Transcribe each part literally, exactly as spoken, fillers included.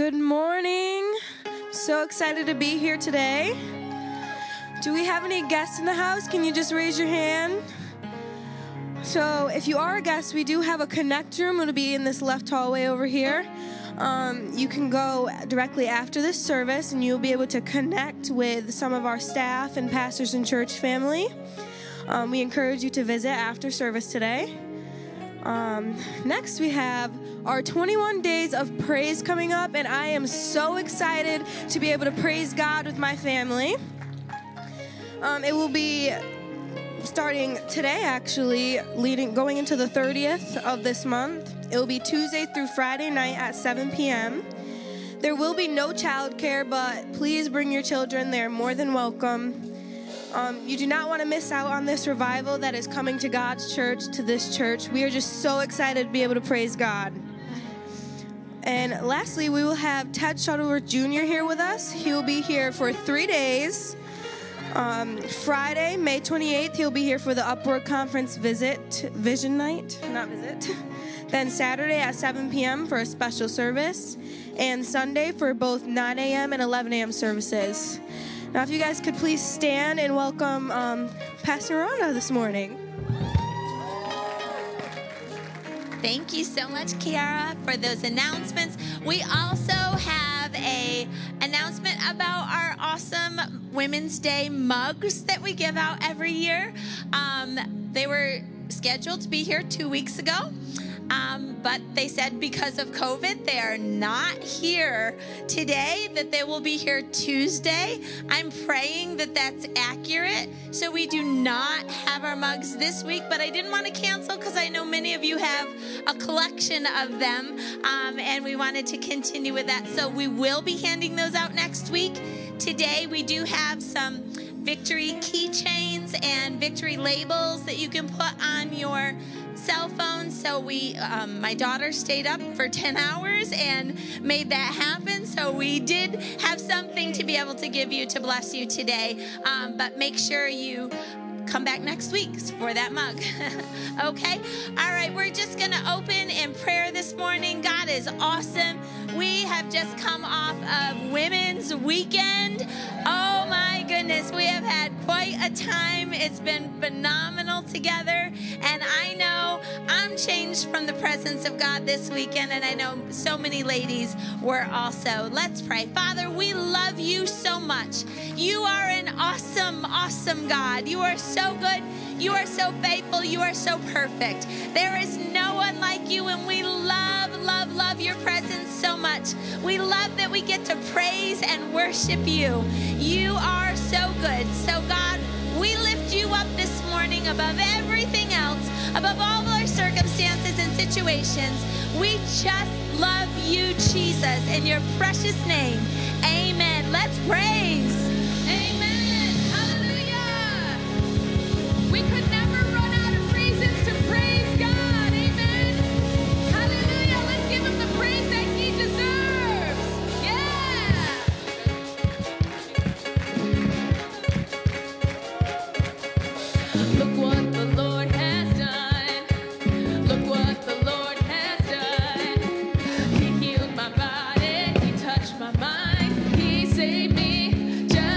Good morning. So excited to be here today. Do we have any guests in the house? Can you just raise your hand? So if you are a guest, we do have a connect room. It'll be in this left hallway over here. Um, you can go directly after this service, and you'll be able to connect with some of our staff and pastors and church family. Um, we encourage you to visit after service today. Um, next, we have our twenty-one days of praise coming up, and I am so excited to be able to praise God with my family. Um, it will be starting today, actually, leading going into the thirtieth of this month. It will be Tuesday through Friday night at seven p.m. There will be no childcare, but please bring your children. They're more than welcome. Um, you do not want to miss out on this revival that is coming to God's church, to this church. We are just so excited to be able to praise God. And lastly, we will have Ted Shuttleworth Junior here with us. He will be here for three days. Um, Friday, May twenty-eighth, he'll be here for the Upward Conference visit, Vision Night, not visit. Then Saturday at seven p.m. for a special service. And Sunday for both nine a.m. and eleven a.m. services. Now, if you guys could please stand and welcome um, Pastor Miranda this morning. Thank you so much, Kiara, for those announcements. We also have a announcement about our awesome Women's Day mugs that we give out every year. Um, they were scheduled to be here two weeks ago. Um, but they said because of COVID, they are not here today, that they will be here Tuesday. I'm praying that that's accurate. So we do not have our mugs this week, but I didn't want to cancel because I know many of you have a collection of them, um, and we wanted to continue with that. So we will be handing those out next week. Today we do have some victory keychains and victory labels that you can put on your cell phone. So we, um, my daughter stayed up for ten hours and made that happen. So we did have something to be able to give you to bless you today. Um, but make sure you come back next week for that mug. Okay? All right, we're just going to open in prayer this morning. God is awesome. We have just come off of Women's Weekend. Oh my goodness, we have had quite a time. It's been phenomenal together. And I know I'm changed from the presence of God this weekend, and I know so many ladies were also. Let's pray. Father, we love you so much. You are an awesome, awesome God. You are so good. You are so faithful. You are so perfect. There is no one like you, and we love, love, love your presence so much. We love that we get to praise and worship you. You are so good. So, God, we lift you up this morning above everything else, above all of our circumstances and situations. We just love you, Jesus, in your precious name. Amen. Let's praise. Amen. Hallelujah. We could never run out of reasons to praise God. Amen. Hallelujah. Let's give him the praise that he deserves. Yeah. Look what the Lord has done. Look what the Lord has done. He healed my body. He touched my mind. He saved me. Just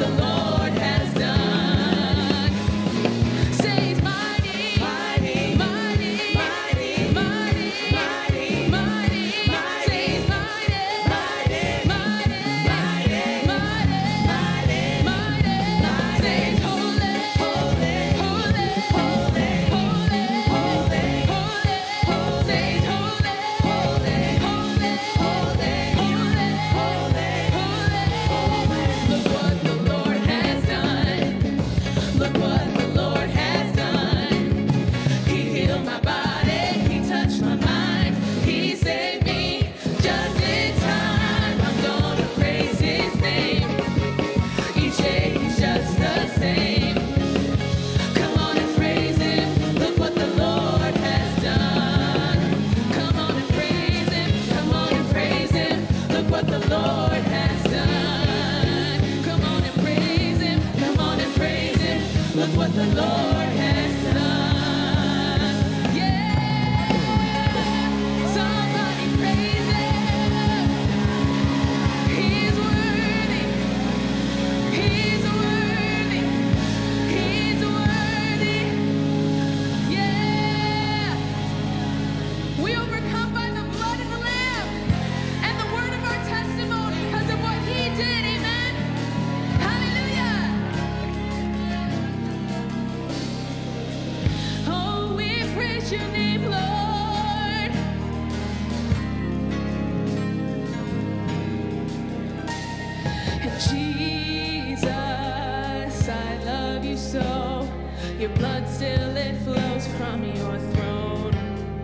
the Lord has done. Say He's mighty, mighty, mighty, mighty, mighty, mighty, mighty. Say He's mighty, mighty, mighty, mighty, mighty, mighty, mighty. Say He's holy, holy, holy, holy, holy, holy, holy. Say He's holy, holy, holy, holy, holy, holy, holy. Look what the Lord has done. Look what the Lord has done. He healed my body. He touched my mind. He saved me just in time. I'm gonna praise His name. Each day He's just the same. Come on and praise Him. Look what the Lord has done. Come on and praise Him. Come on and praise Him. Look what the Lord has done. Come on and praise Him. Come on and praise Him. Look what the Lord has done. Yeah. Somebody praise Him. He's worthy. He's worthy. He's worthy. Yeah. We overcome by the blood of the Lamb and the word of our testimony because of what He did. Amen. Hallelujah. Oh, we praise Your name, Lord. And Jesus, I love You so. Your blood still it flows from Your throne.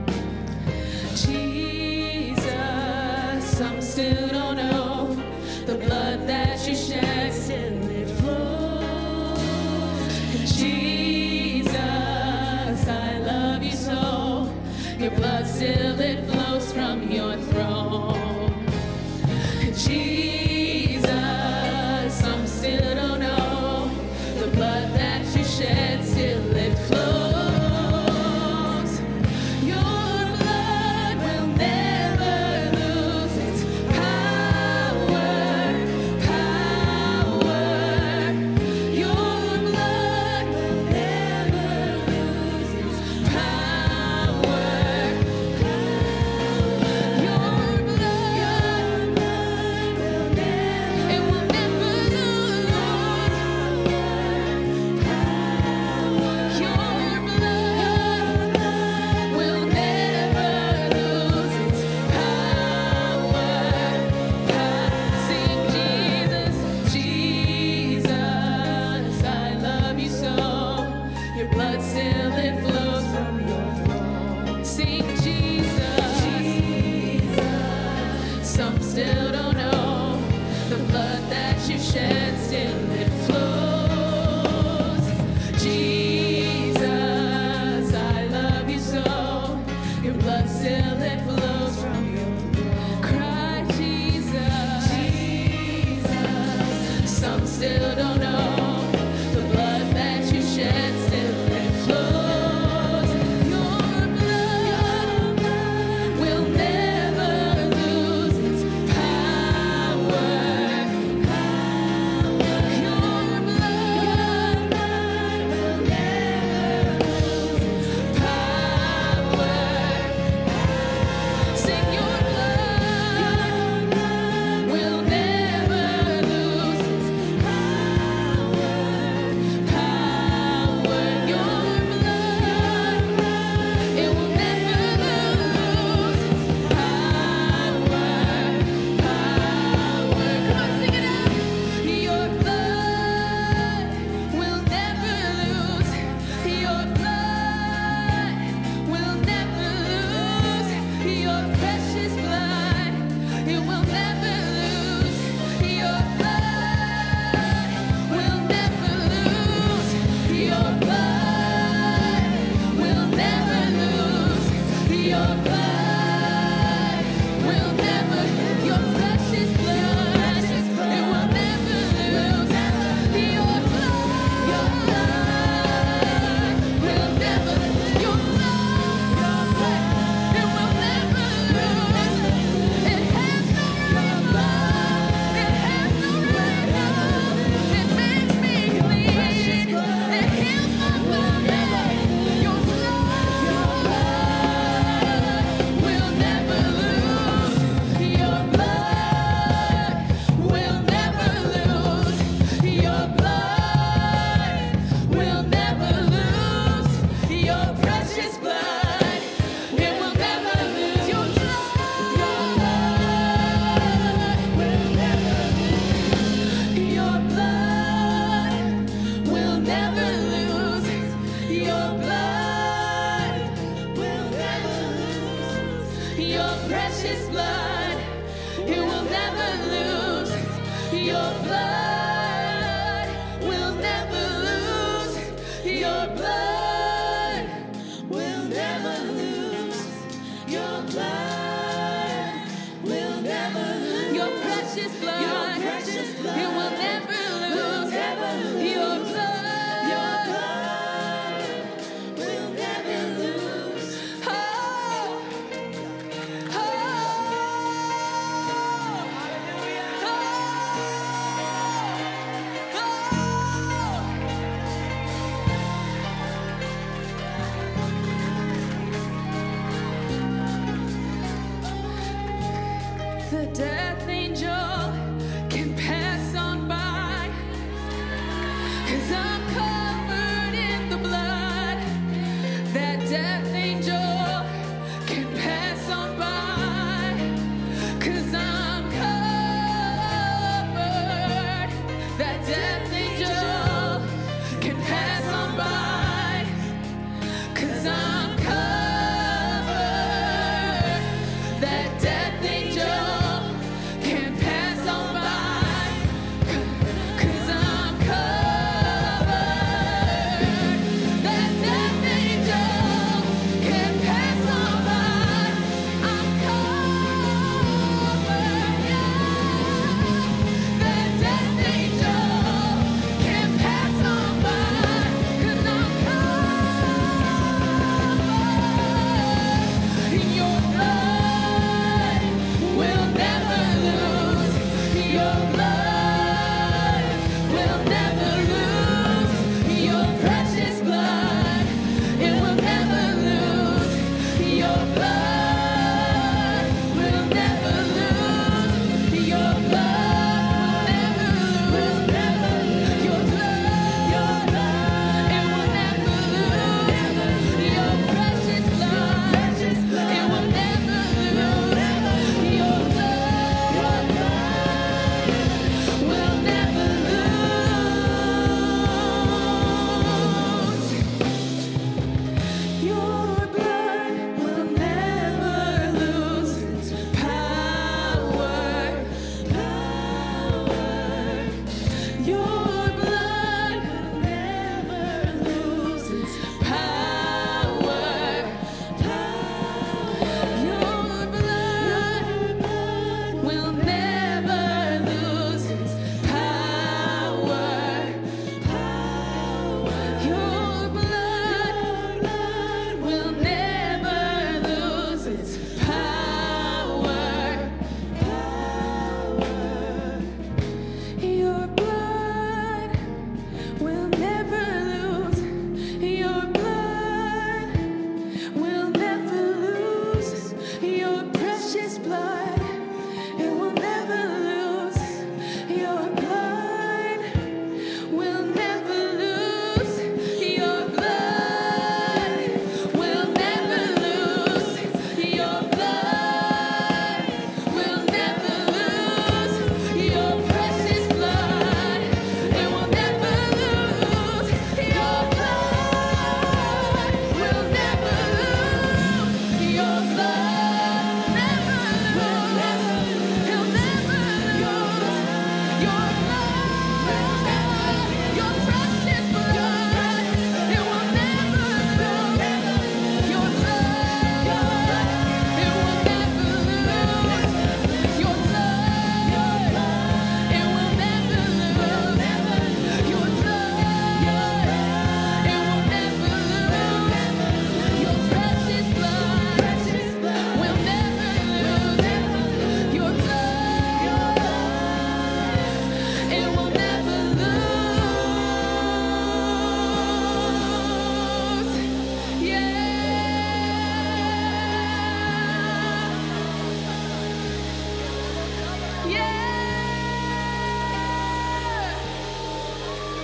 Jesus, some still don't know the blood that You shed still it flows. And Jesus, I love You so. Your blood still it flows from Your throne. And Jesus, some still don't know the blood that You shed still it flows. Your blood will never lose its power, power. Your blood will never lose its power, power.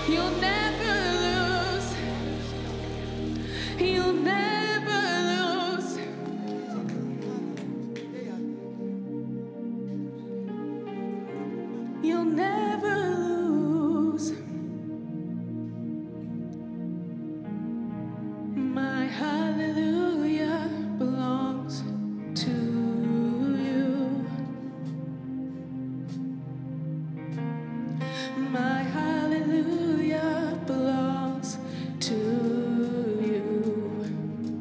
You'll never lose. You'll never lose. You'll never lose. My hallelujah belongs to you. My hallelujah belongs to you.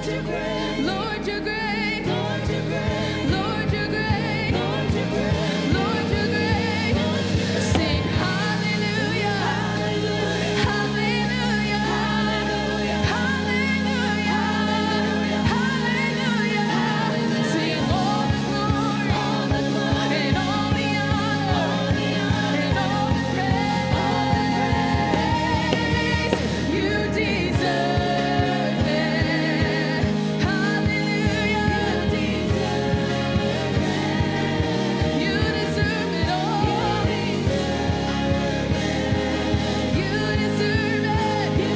you're great. Lord, you're great. Lord, you're great. Lord, you're great. Lord, you're great. Lord, you're great. Sing hallelujah. Hallelujah. Hallelujah. Hallelujah. Hallelujah. Sing all the glory. All the glory. And all the honor. All the honor. And all the praise. You deserve it. Hallelujah. You deserve it. You deserve it all. You deserve it. You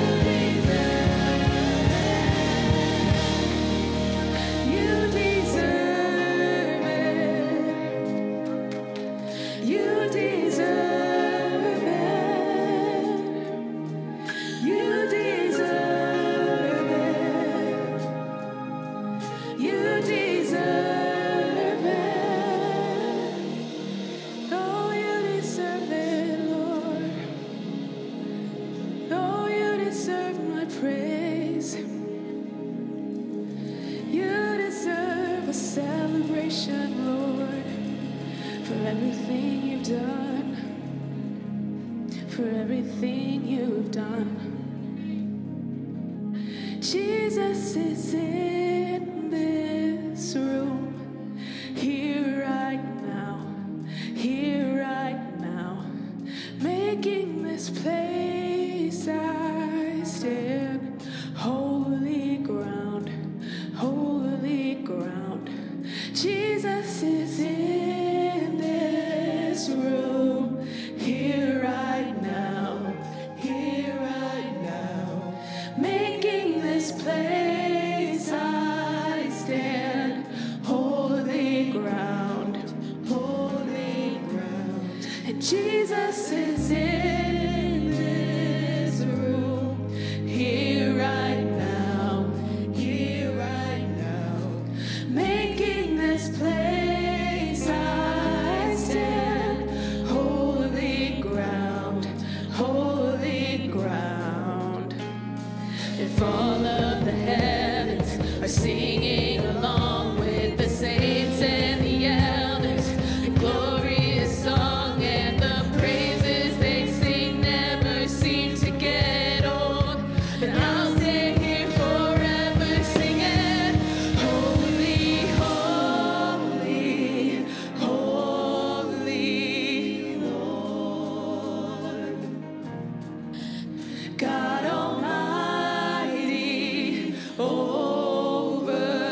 deserve it. You deserve it. You deserve it. You deserve it. Oh, you deserve it, Lord. Oh, you deserve my praise. You deserve a celebration, Lord, for everything you've done, for everything you've done. Jesus is in this room, here right now, here right now, making this place I stand holy ground, holy ground. Jesus is in this room, here right now, here right now, making this place I stand holy ground, holy ground. And Jesus is in this room, here right now, here right now, making this place I stand holy ground, holy ground. If all of the heavens are singing along with the saints and the elders, a glorious song, and the praises they sing never seem to get old, then I'll stay here forever singing, holy, holy, holy Lord. God Almighty, over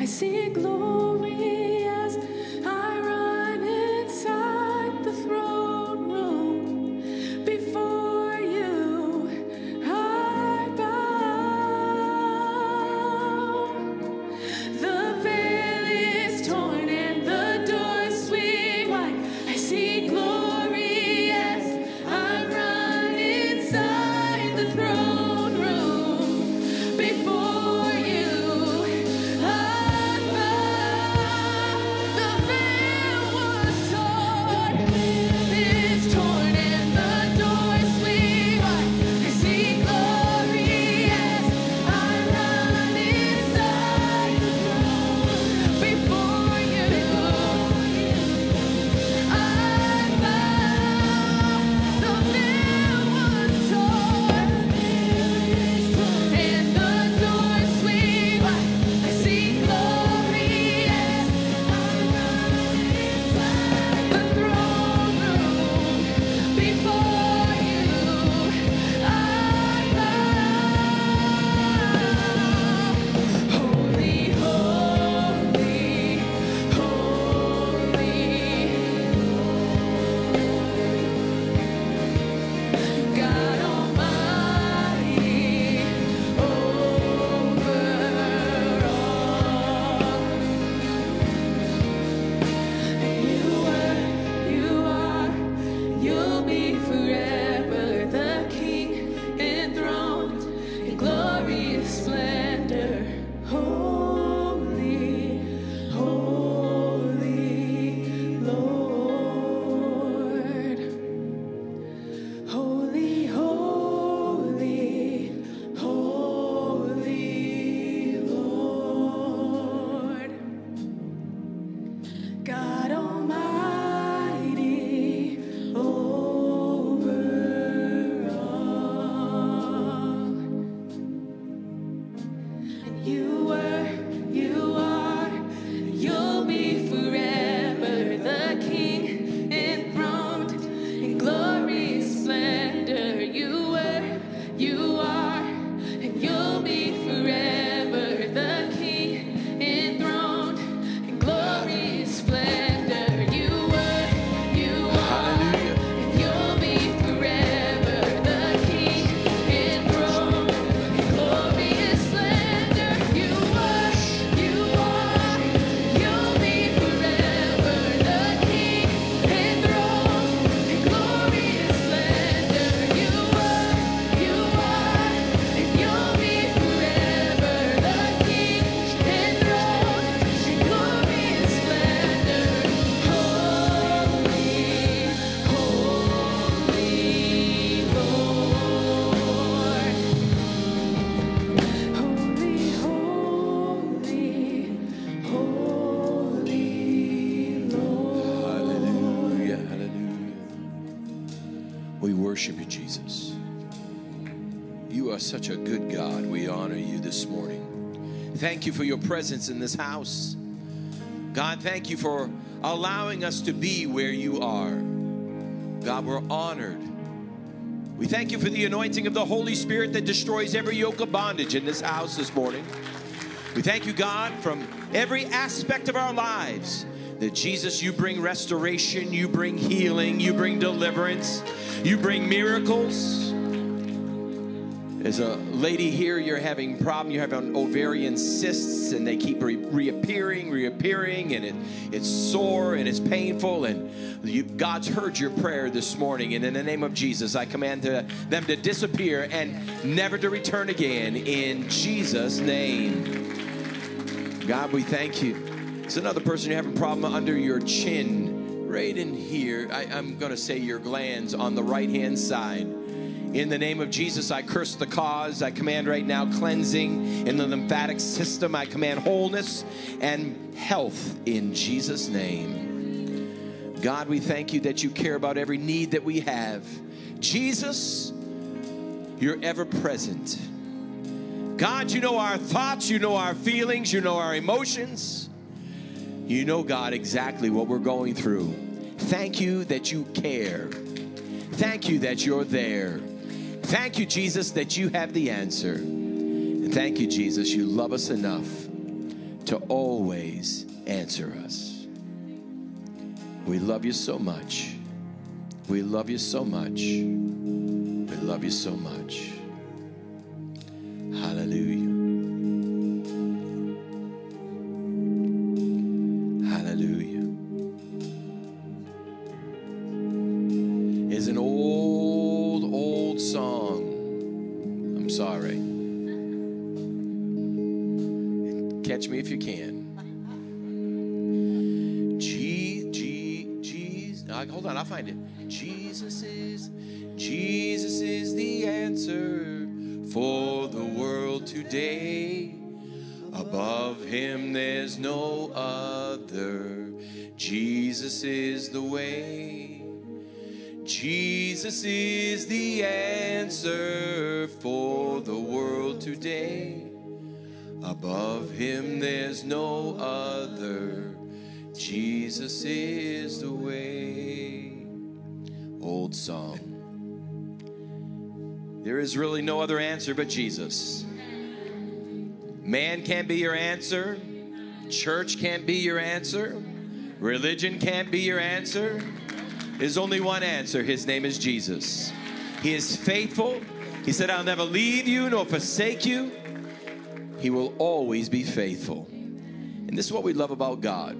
I see glory as I run inside the throne room. Before you, I bow. The veil is torn and the doors swing wide. I see glory as I run inside the throne room. Before you, I bow. The veil was torn, is torn, and the doors swing wide. I see glory as I run inside the throne. Before you, I bow. The veil was torn, and the doors swing wide. I see glory as I run inside the throne room. Before you, I bow. Holy, holy, holy, God Almighty, over all. You were, you are, you'll be forever the King enthroned in glorious splendor. Holy, holy Lord. Holy, holy, holy Lord. God Almighty, over all. And you were, you are, you'll be forever the King enthroned in glorious splendor. You were, you are, and you'll be forever the King enthroned in glorious splendor. You were, you are, Hallelujah. and you'll be forever the King enthroned in glorious splendor. You were, you are, you'll be forever the King enthroned in glorious splendor. You were, you are, and you'll be forever the King enthroned in glorious splendor. Holy, holy Lord. Holy, holy, holy Lord. Hallelujah, hallelujah. We worship you, Jesus. You are such a good God. We honor you this morning. Thank you for your presence in this house. God, thank you for allowing us to be where you are. God, we're honored. We thank you for the anointing of the Holy Spirit that destroys every yoke of bondage in this house this morning. We thank you, God, from every aspect of our lives, that Jesus, you bring restoration, you bring healing, you bring deliverance, you bring miracles. There's a lady here, you're having a problem, you're having ovarian cysts, and they keep re- reappearing, reappearing, and it, it's sore and it's painful, and you, God's heard your prayer this morning, and in the name of Jesus, I command to, them to disappear and never to return again, in Jesus' name. God, we thank you. It's another person, you're having a problem under your chin, right in here. I, I'm going to say your glands on the right-hand side. In the name of Jesus, I curse the cause. I command right now cleansing in the lymphatic system. I command wholeness and health in Jesus' name. God, we thank you that you care about every need that we have. Jesus, you're ever present. God, you know our thoughts, you know our feelings, you know our emotions. You know, God, exactly what we're going through. Thank you that you care. Thank you that you're there. Thank you, Jesus, that you have the answer. And thank you, Jesus, you love us enough to to always answer us. We love you so much. We love you so much. We love you so much. Hallelujah. Hallelujah. Is an old, old song. I'm sorry. Catch me if you can. G, G, G. Uh, hold on, I'll find it. Jesus is, Jesus is the answer for the world today. Above him there's no other. Jesus is the way. Jesus is the answer for the world today. Above him there's no other. Jesus is the way. Old song. There is really no other answer but Jesus. Man can't be your answer. Church can't be your answer. Religion can't be your answer. There's only one answer. His name is Jesus. He is faithful. He said, I'll never leave you nor forsake you. He will always be faithful. And this is what we love about God.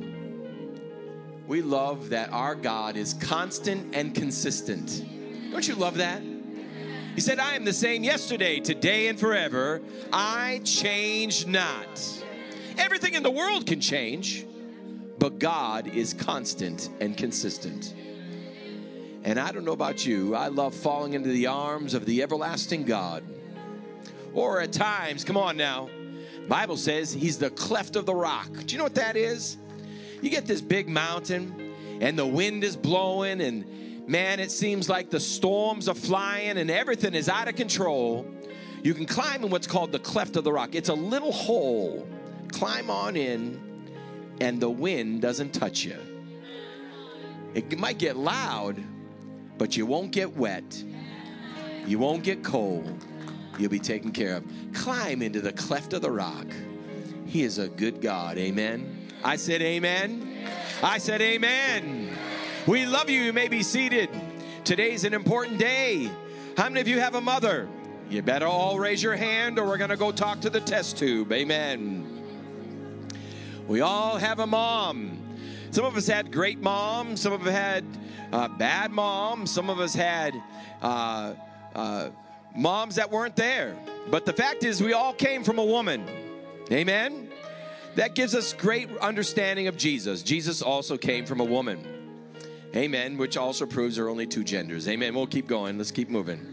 We love that our God is constant and consistent. Don't you love that? He said, I am the same yesterday, today, and forever. I change not. Everything in the world can change, but God is constant and consistent. And I don't know about you, I love falling into the arms of the everlasting God. Or at times, come on now, Bible says he's the cleft of the rock. Do you know what that is? You get this big mountain and the wind is blowing and man, it seems like the storms are flying and everything is out of control. You can climb in what's called the cleft of the rock. It's a little hole. Climb on in and the wind doesn't touch you. It might get loud, but you won't get wet. You won't get cold. You'll be taken care of. Climb into the cleft of the rock. He is a good God. Amen. I said amen. I said amen. We love you. You may be seated. Today's an important day. How many of you have a mother? You better all raise your hand or we're going to go talk to the test tube. Amen. We all have a mom. Some of us had great moms. Some of us had uh, bad moms. Some of us had uh, uh, moms that weren't there. But the fact is we all came from a woman. Amen. That gives us great understanding of Jesus. Jesus also came from a woman. Amen. Which also proves there are only two genders. Amen. We'll keep going. Let's keep moving.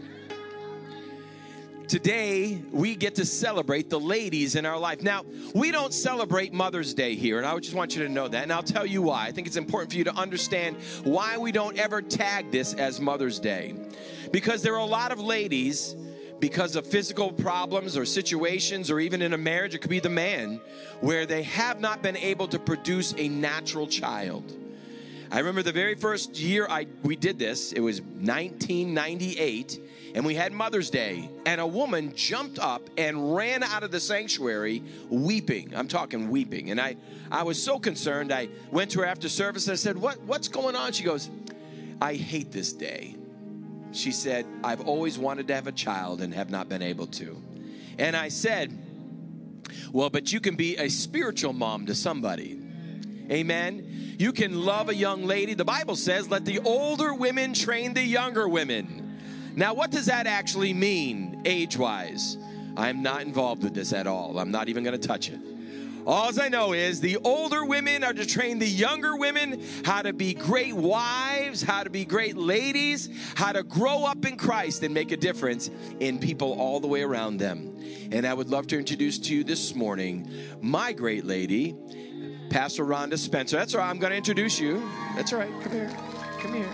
Today, we get to celebrate the ladies in our life. Now, we don't celebrate Mother's Day here, and I just want you to know that, and I'll tell you why. I think it's important for you to understand why we don't ever tag this as Mother's Day. Because there are a lot of ladies, because of physical problems or situations, or even in a marriage, it could be the man, where they have not been able to produce a natural child. I remember the very first year I we did this, it was nineteen ninety-eight, and we had Mother's Day, and a woman jumped up and ran out of the sanctuary weeping. I'm talking weeping. And I, I was so concerned. I went to her after service and I said, what, what's going on? She goes, I hate this day. She said, I've always wanted to have a child and have not been able to. And I said, well, but you can be a spiritual mom to somebody. Amen. You can love a young lady. The Bible says, let the older women train the younger women. Now, what does that actually mean age-wise? I'm not involved with this at all. I'm not even going to touch it. All I know is the older women are to train the younger women how to be great wives, how to be great ladies, how to grow up in Christ and make a difference in people all the way around them. And I would love to introduce to you this morning my great lady, Pastor Rhonda Spencer. That's all right. I'm going to introduce you. That's all right. Come here. Come here.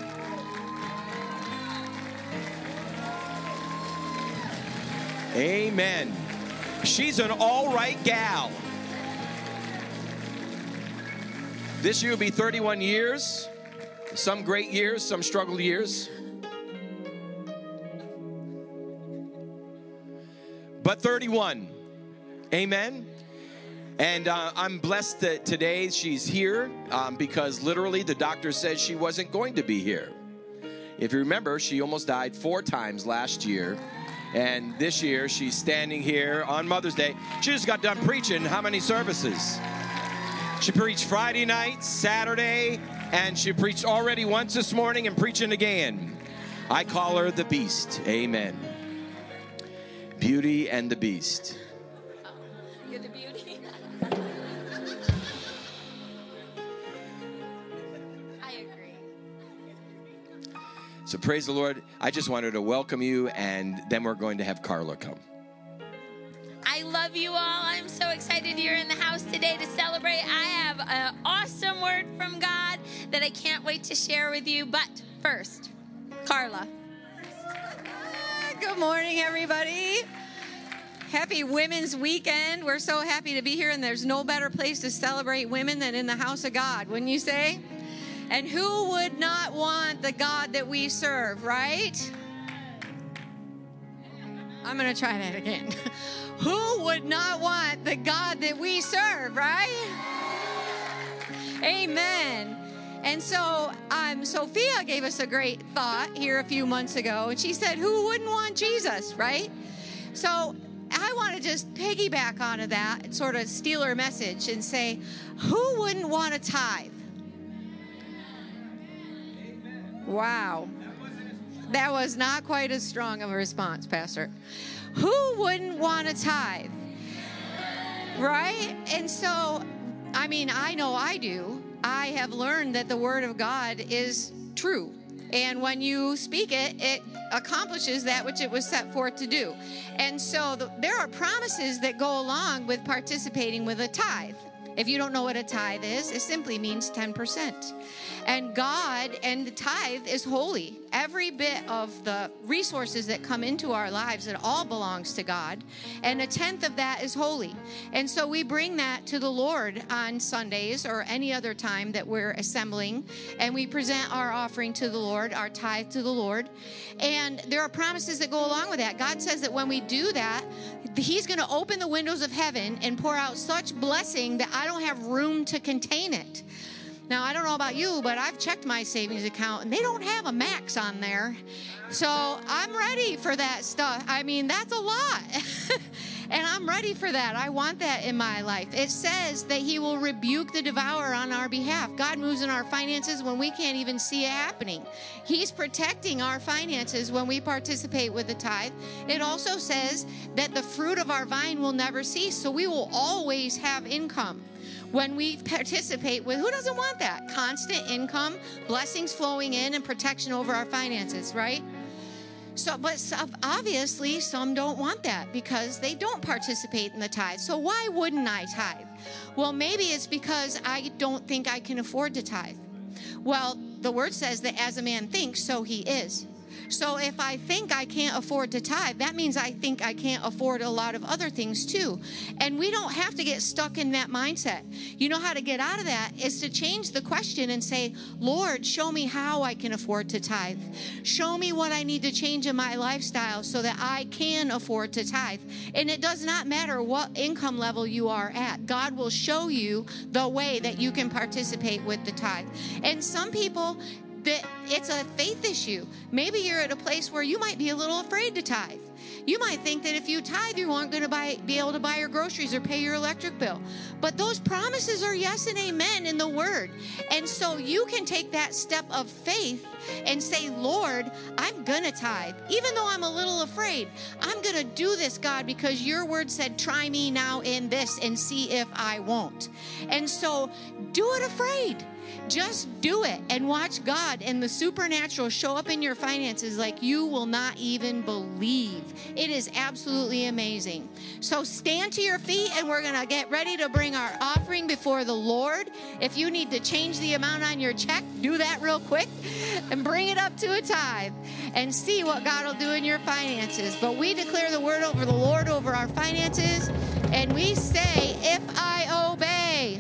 Amen. She's an all right gal. This year will be thirty-one years. Some great years, some struggle years. But thirty-one. Amen. And uh, I'm blessed that today she's here um, because literally the doctor said she wasn't going to be here. If you remember, she almost died four times last year. And this year, she's standing here on Mother's Day. She just got done preaching how many services? She preached Friday night, Saturday, and she preached already once this morning and preaching again. I call her the Beast. Amen. Beauty and the Beast. You're the beauty. I agree. So praise the Lord. I just wanted to welcome you, and then we're going to have Carla come. I love you all. I'm so excited you're in the house today to celebrate. I have an awesome word from God that I can't wait to share with you. But first, Carla. Good morning, everybody. Happy Women's Weekend. We're so happy to be here, and there's no better place to celebrate women than in the house of God, wouldn't you say? And who would not want the God that we serve, right? I'm going to try that again. Who would not want the God that we serve, right? Amen. And so um, Sophia gave us a great thought here a few months ago, and she said, who wouldn't want Jesus, right? So I want to just piggyback onto that and sort of steal her message and say, who wouldn't want to tithe? Wow. That was not quite as strong of a response, Pastor. Who wouldn't want to tithe? Right? And so, I mean, I know I do. I have learned that the Word of God is true. And when you speak it, it accomplishes that which it was set forth to do. And so the, there are promises that go along with participating with a tithe. If you don't know what a tithe is, it simply means ten percent. And God and the tithe is holy. Every bit of the resources that come into our lives, it all belongs to God. And a tenth of that is holy. And so we bring that to the Lord on Sundays or any other time that we're assembling. And we present our offering to the Lord, our tithe to the Lord. And there are promises that go along with that. God says that when we do that, He's going to open the windows of heaven and pour out such blessing that I don't have room to contain it. Now, I don't know about you, but I've checked my savings account, and they don't have a max on there. So I'm ready for that stuff. I mean, that's a lot. And I'm ready for that. I want that in my life. It says that He will rebuke the devourer on our behalf. God moves in our finances when we can't even see it happening. He's protecting our finances when we participate with the tithe. It also says that the fruit of our vine will never cease, so we will always have income. When we participate with, who doesn't want that? Constant income, blessings flowing in, and protection over our finances, right? So, but obviously some don't want that because they don't participate in the tithe. So why wouldn't I tithe? Well, maybe it's because I don't think I can afford to tithe. Well, the word says that as a man thinks, so he is. So if I think I can't afford to tithe, that means I think I can't afford a lot of other things too. And we don't have to get stuck in that mindset. You know how to get out of that is to change the question and say, Lord, show me how I can afford to tithe. Show me what I need to change in my lifestyle so that I can afford to tithe. And it does not matter what income level you are at. God will show you the way that you can participate with the tithe. And some people, that it's a faith issue. Maybe you're at a place where you might be a little afraid to tithe. You might think that if you tithe, you aren't going to buy, be able to buy your groceries or pay your electric bill. But those promises are yes and amen in the Word. And so you can take that step of faith and say, Lord, I'm going to tithe. Even though I'm a little afraid, I'm going to do this, God, because your Word said, try me now in this and see if I won't. And so do it afraid. Just do it and watch God and the supernatural show up in your finances like you will not even believe. It is absolutely amazing. So stand to your feet and we're going to get ready to bring our offering before the Lord. If you need to change the amount on your check, do that real quick and bring it up to a tithe and see what God will do in your finances. But we declare the word over the Lord over our finances and we say, if I obey,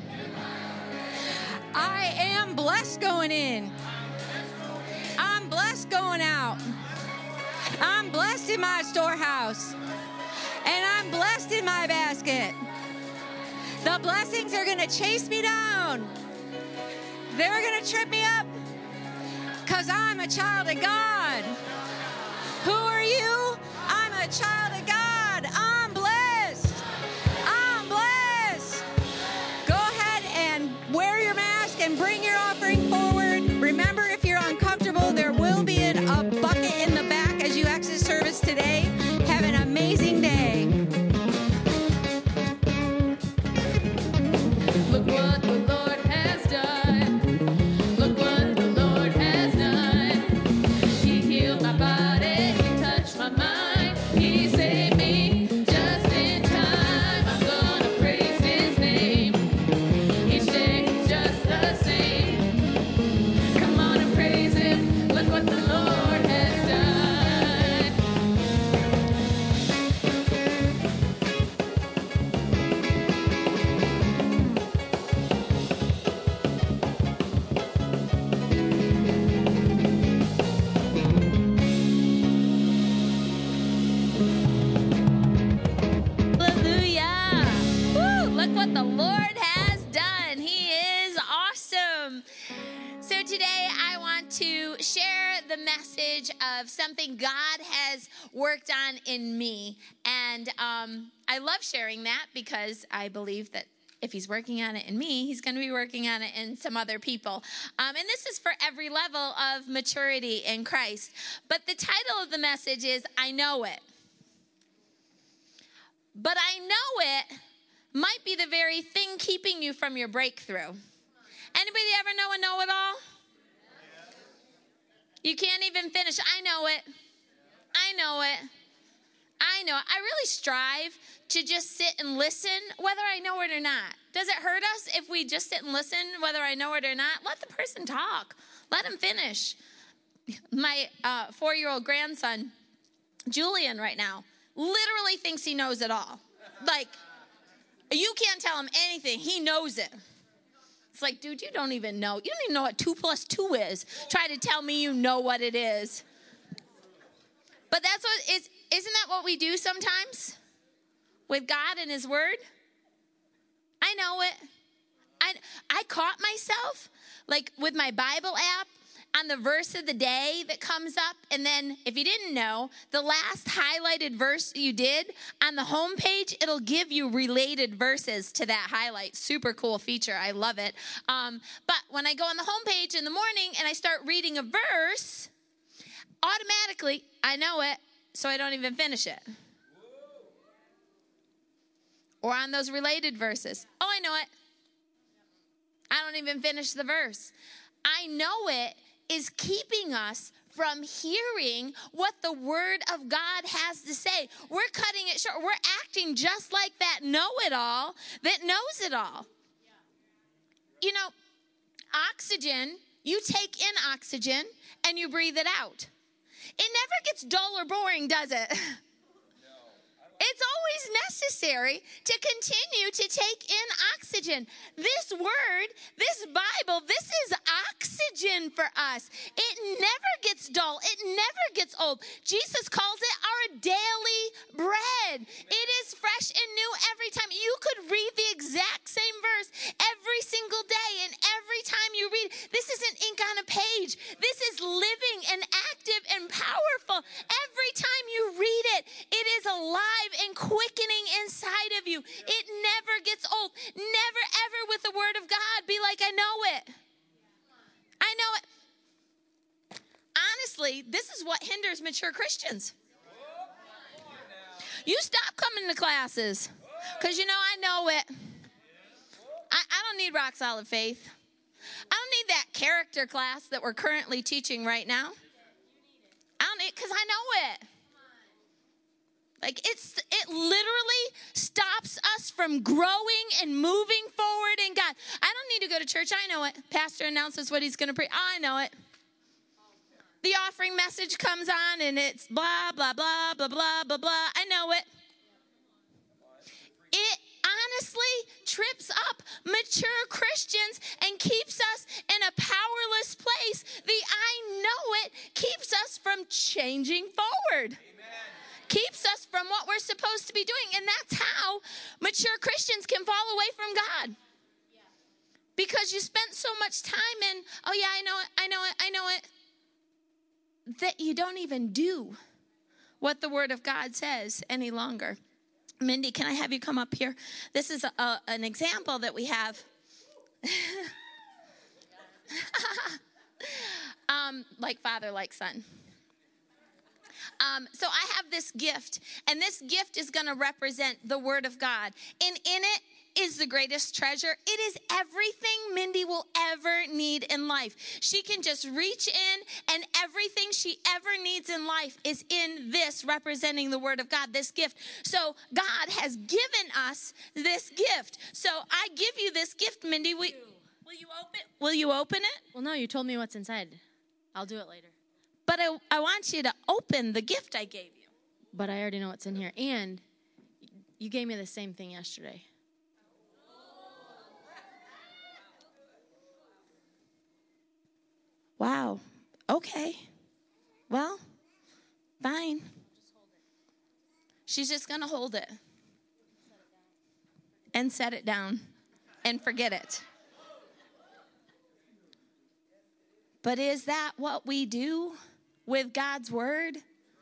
I am blessed going in. I'm blessed going out. I'm blessed in my storehouse. And I'm blessed in my basket. The blessings are going to chase me down. They're going to trip me up because I'm a child of God. Who are you? I'm a child of God. I'm blessed. I'm blessed. Go ahead and wear your mask and bring your offering forward. Remember, if you're uncomfortable, there will be a bucket in the back as you exit service today. Have an amazing day. Look what the Lord has done. Look what the Lord has done. He healed my body. He touched my mind. He saved me just in time. I'm gonna praise His name. Each day He's just the same. Come on and praise Him. Look what the Lord has done. Hallelujah. Woo, look what the Lord has done. He is awesome. So today I want to share the message of something God has worked on in me. And um, I love sharing that because I believe that if He's working on it in me, He's going to be working on it in some other people. Um, and this is for every level of maturity in Christ. But the title of the message is, I Know It. But I know it might be the very thing keeping you from your breakthrough. Anybody ever know a know-it-all? You can't even finish. I know it. I know it. I know it. I really strive to just sit and listen whether I know it or not. Does it hurt us if we just sit and listen whether I know it or not? Let the person talk. Let him finish. My uh, four-year-old grandson, Julian, right now, literally thinks he knows it all. Like, you can't tell him anything. He knows it. It's like, dude, you don't even know. You don't even know what two plus two is. Try to tell me you know what it is. But that's what it's, isn't that what we do sometimes with God and His Word? I know it. I, I caught myself, like with my Bible app, on the verse of the day that comes up. And then if you didn't know, the last highlighted verse you did on the home page, it'll give you related verses to that highlight. Super cool feature. I love it. Um, but when I go on the home page in the morning and I start reading a verse, automatically I know it, so I don't even finish it. Or on those related verses. Oh, I know it. I don't even finish the verse. I know it is keeping us from hearing what the Word of God has to say. We're cutting it short. We're acting just like that know-it-all that knows it all. You know, oxygen, you take in oxygen and you breathe it out. It never gets dull or boring, does it? It's always necessary to continue to take in oxygen. This word, this Bible, this is oxygen for us. It never gets dull. It never gets old. Jesus calls it our daily bread. It is fresh and new every time. You could read the exact same verse every single day, and every time you read, this isn't ink on a page. This is living and active and powerful. Every time you read it, it is alive and quickening inside of you. It never gets old. Never ever with the Word of God be like, I know it. I know it. Honestly, this is what hinders mature Christians. You stop coming to classes because, you know, I know it. I, I don't need rock solid faith. I don't need that character class that we're currently teaching right now. I don't need, because I know it. Like, it's it literally stops us from growing and moving forward in God. I don't need to go to church. I know it. Pastor announces what he's going to preach. I know it. The offering message comes on and it's blah, blah, blah, blah, blah, blah, blah. I know it. It honestly trips up mature Christians and keeps us in a powerless place. The I know it keeps us from changing forward. keeps us from what we're supposed to be doing. And that's how mature Christians can fall away from God. Because you spent so much time in, oh yeah, I know it, I know it, I know it, that you don't even do what the Word of God says any longer. Mindy, can I have you come up here? This is a, a, an example that we have. um, like father, like son. Um, so I have this gift, and this gift is going to represent the Word of God. And in it is the greatest treasure. It is everything Mindy will ever need in life. She can just reach in, and everything she ever needs in life is in this, representing the Word of God, this gift. So God has given us this gift. So I give you this gift, Mindy. Will, will you open? Will you open it? Well, no, you told me what's inside. I'll do it later. But I, I want you to open the gift I gave you. But I already know what's in here. And you gave me the same thing yesterday. Wow. Okay. Well, fine. She's just going to hold it and set it down and forget it. But is that what we do with God's Word?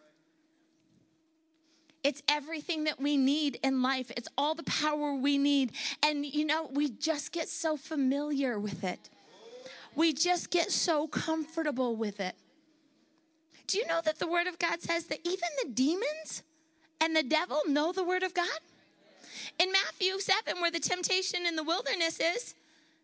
It's everything that we need in life. It's all the power we need. And, you know, we just get so familiar with it. We just get so comfortable with it. Do you know that the Word of God says that even the demons and the devil know the Word of God? In Matthew seven, where the temptation in the wilderness is,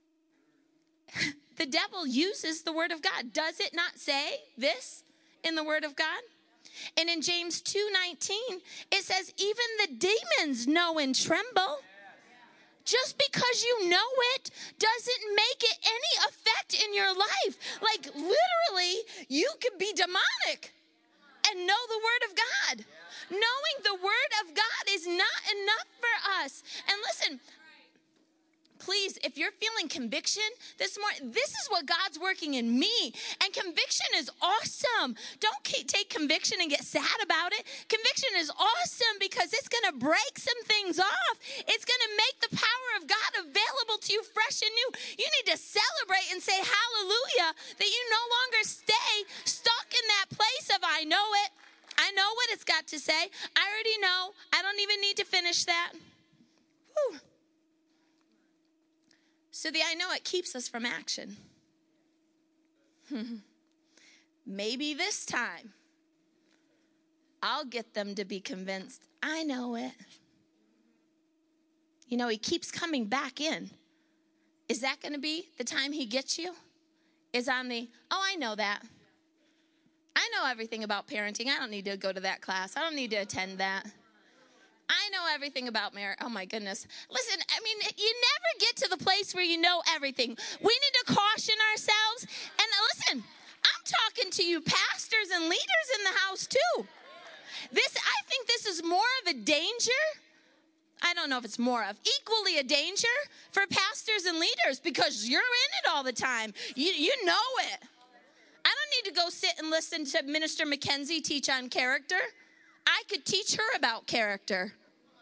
the devil uses the Word of God. Does it not say this in the Word of God? And in James two nineteen, it says, even the demons know and tremble. Just because you know it doesn't make it any effect in your life. Like literally, you could be demonic and know the Word of God. Knowing the Word of God is not enough for us. And listen, please, if you're feeling conviction this morning, this is what God's working in me. And conviction is awesome. Don't take conviction and get sad about it. Conviction is awesome because it's going to break some things off. It's going to make the power of God available to you fresh and new. You need to celebrate and say hallelujah that you no longer stay stuck in that place of I know it. I know what it's got to say. I already know. I don't even need to finish that. Whew. So the I know it keeps us from action. Maybe this time I'll get them to be convinced. I know it. You know, he keeps coming back in. Is that going to be the time he gets you? Is on the, oh, I know that. I know everything about parenting. I don't need to go to that class. I don't need to attend that. I know everything about marriage. Oh, my goodness. Listen, I mean, you never get to the place where you know everything. We need to caution ourselves. And listen, I'm talking to you pastors and leaders in the house, too. This, I think this is more of a danger. I don't know if it's more of, equally a danger for pastors and leaders because you're in it all the time. You, you know it. I don't need to go sit and listen to Minister Mackenzie teach on character. I could teach her about character.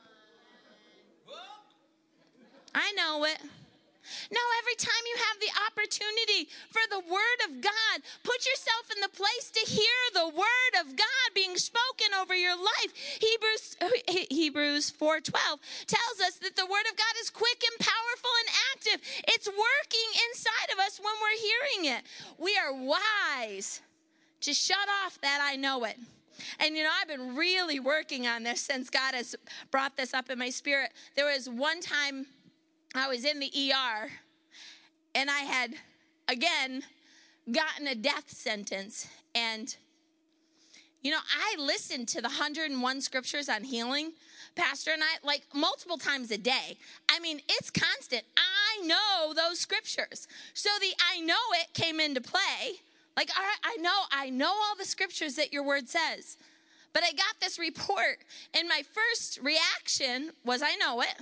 I know it. No, every time you have the opportunity for the Word of God, put yourself in the place to hear the Word of God being spoken over your life. Hebrews Hebrews four twelve tells us that the Word of God is quick and powerful and active. It's working inside of us when we're hearing it. We are wise to shut off that I know it. And, you know, I've been really working on this since God has brought this up in my spirit. There was one time I was in the E R, and I had, again, gotten a death sentence. And, you know, I listened to the one hundred one scriptures on healing, Pastor and I, like multiple times a day. I mean, it's constant. I know those scriptures. So the I know it came into play. Like, all right, I know, I know all the scriptures that your word says. But I got this report, and my first reaction was, I know it.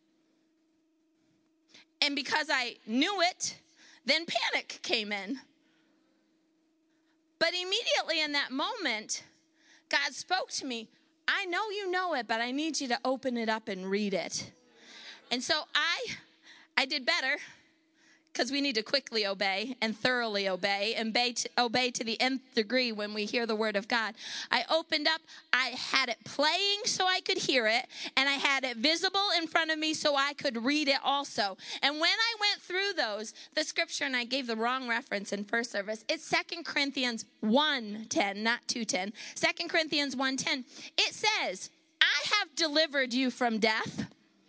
And because I knew it, then panic came in. But immediately in that moment, God spoke to me. I know you know it, but I need you to open it up and read it. And so I, I did better, because we need to quickly obey and thoroughly obey and obey to, obey to the nth degree when we hear the word of God. I opened up, I had it playing so I could hear it, and I had it visible in front of me so I could read it also. And when I went through those, the scripture, and I gave the wrong reference in first service, it's Second Corinthians one ten, not two ten. Second Corinthians one ten. It says, I have delivered you from death.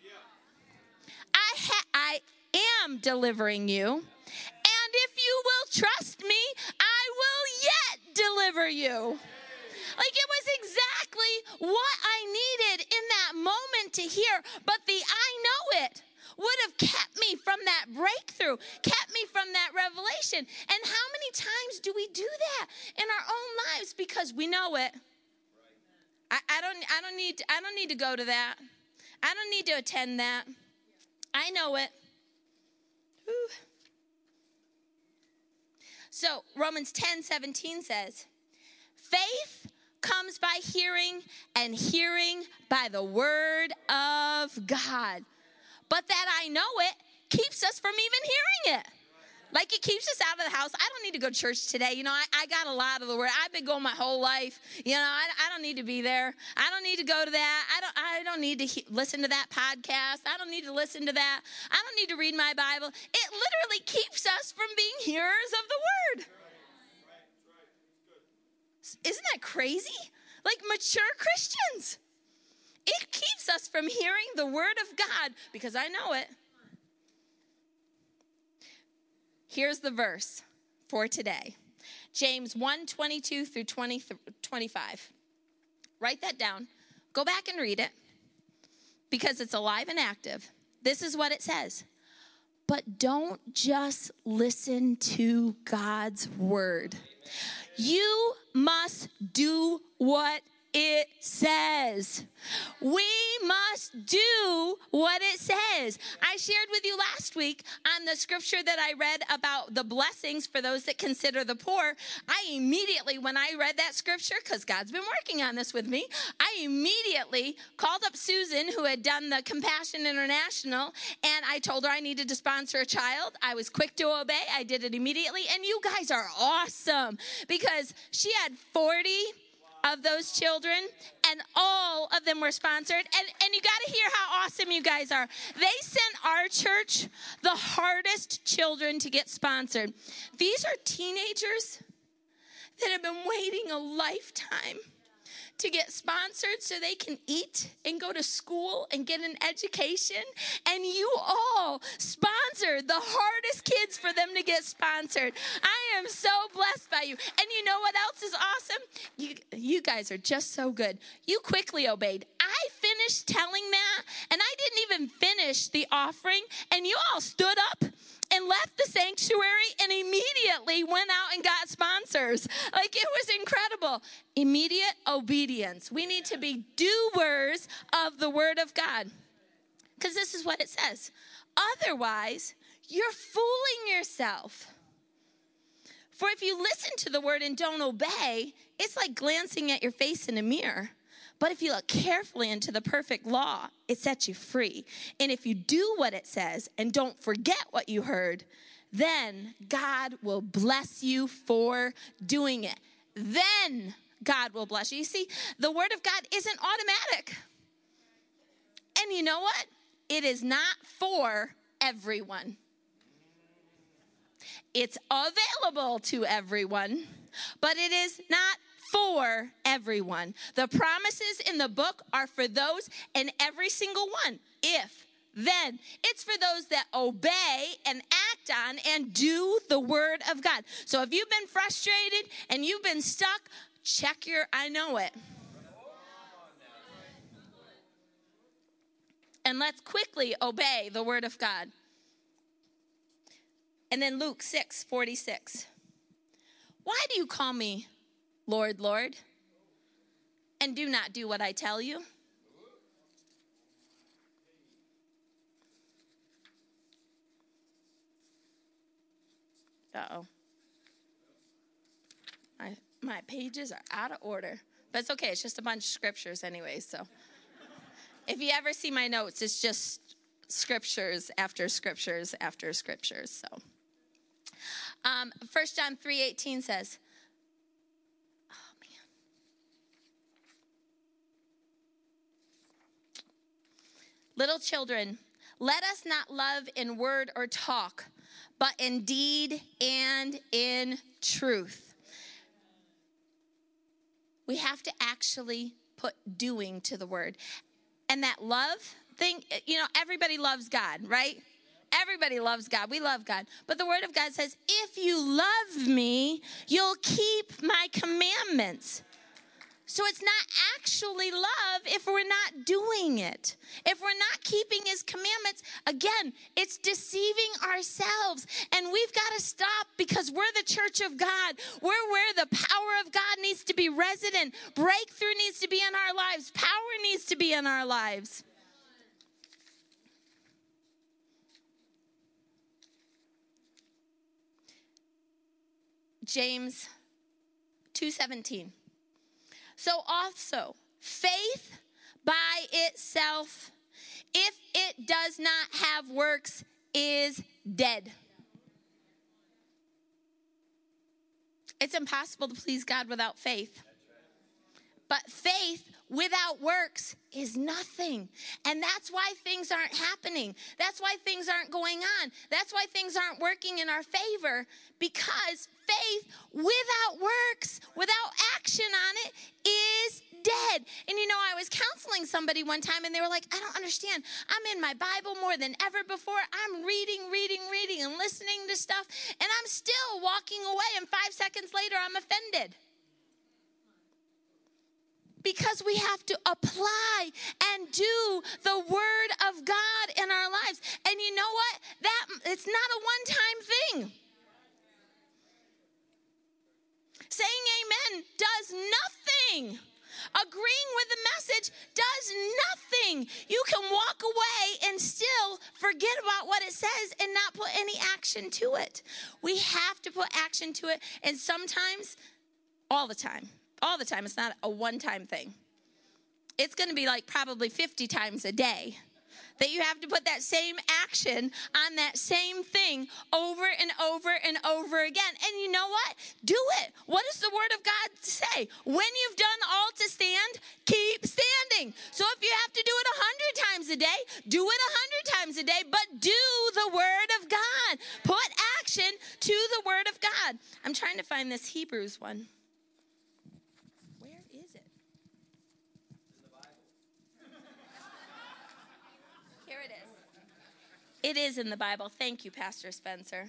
I ha- I am delivering you, and if you will trust me, I will yet deliver you. Like, it was exactly what I needed in that moment to hear, but the I know it would have kept me from that breakthrough, kept me from that revelation. And how many times do we do that in our own lives because we know it? I, I don't I don't need to, I don't need to go to that. I don't need to attend that. I know it. Whew. So Romans ten seventeen says, faith comes by hearing, and hearing by the word of God. But that I know it keeps us from even hearing it. Like, it keeps us out of the house. I don't need to go to church today. You know, I, I got a lot of the word. I've been going my whole life. You know, I, I don't need to be there. I don't need to go to that. I don't I don't need to he- listen to that podcast. I don't need to listen to that. I don't need to read my Bible. It literally keeps us from being hearers of the word. Isn't that crazy? Like, mature Christians. It keeps us from hearing the word of God because I know it. Here's the verse for today. James one twenty-two through twenty, twenty-five. Write that down. Go back and read it because it's alive and active. This is what it says. But don't just listen to God's word. You must do what it says. We must do what it says. I shared with you last week on the scripture that I read about the blessings for those that consider the poor. I immediately, when I read that scripture, because God's been working on this with me, I immediately called up Susan, who had done the Compassion International, and I told her I needed to sponsor a child. I was quick to obey. I did it immediately, and you guys are awesome because she had forty of those children, and all of them were sponsored. And, and you got to hear how awesome you guys are. They sent our church the hardest children to get sponsored. These are teenagers that have been waiting a lifetime to get sponsored so they can eat and go to school and get an education. And you all sponsored the hardest kids for them to get sponsored. I am so blessed by you. And you know what else is awesome? You, you guys are just so good. You quickly obeyed. I finished telling that, and I didn't even finish the offering, and you all stood up and left the sanctuary and immediately went out and got sponsors. Like, it was incredible. Immediate obedience. We need to be doers of the word of God. Because this is what it says. Otherwise, you're fooling yourself. For if you listen to the word and don't obey, it's like glancing at your face in a mirror. But if you look carefully into the perfect law, it sets you free. And if you do what it says and don't forget what you heard, then God will bless you for doing it. Then God will bless you. You see, the word of God isn't automatic. And you know what? It is not for everyone. It's available to everyone, but it is not for everyone. The promises in the book are for those and every single one. If, then. It's for those that obey and act on and do the word of God. So if you've been frustrated and you've been stuck, check your I know it. And let's quickly obey the word of God. And then Luke six forty-six. Why do you call me Lord, Lord, and do not do what I tell you? Uh-oh. My, my pages are out of order. But it's okay. It's just a bunch of scriptures anyway. So if you ever see my notes, it's just scriptures after scriptures after scriptures. So um, First John three eighteen says, oh, man. Little children, let us not love in word or talk, but in deed and in truth. We have to actually put doing to the word. And that love thing, you know, everybody loves God, right? Everybody loves God. We love God. But the word of God says, if you love me, you'll keep my commandments. So it's not actually love if we're not doing it. If we're not keeping his commandments, again, it's deceiving ourselves. And we've got to stop because we're the church of God. We're where the power of God needs to be resident. Breakthrough needs to be in our lives. Power needs to be in our lives. James two seventeen. So also, faith by itself, if it does not have works, is dead. It's impossible to please God without faith. But faith without works is nothing. And that's why things aren't happening. That's why things aren't going on. That's why things aren't working in our favor. Because faith without works, without action on it, is dead. And you know, I was counseling somebody one time and they were like, I don't understand. I'm in my Bible more than ever before. I'm reading, reading, reading and listening to stuff. And I'm still walking away. And five seconds later, I'm offended. Because we have to apply and do the word of God in our lives. And you know what? That it's not a one-time thing. Saying amen does nothing. Agreeing with the message does nothing. You can walk away and still forget about what it says and not put any action to it. We have to put action to it. And sometimes, all the time, all the time, it's not a one-time thing. It's going to be like probably fifty times a day that you have to put that same action on that same thing over and over and over again. And you know what? Do it. What does the word of God say? When you've done all to stand, keep standing. So if you have to do it a hundred times a day, do it a hundred times a day, but do the word of God. Put action to the word of God. I'm trying to find this Hebrews one. Where is it? In the Bible. Here it is. It is in the Bible. Thank you, Pastor Spencer.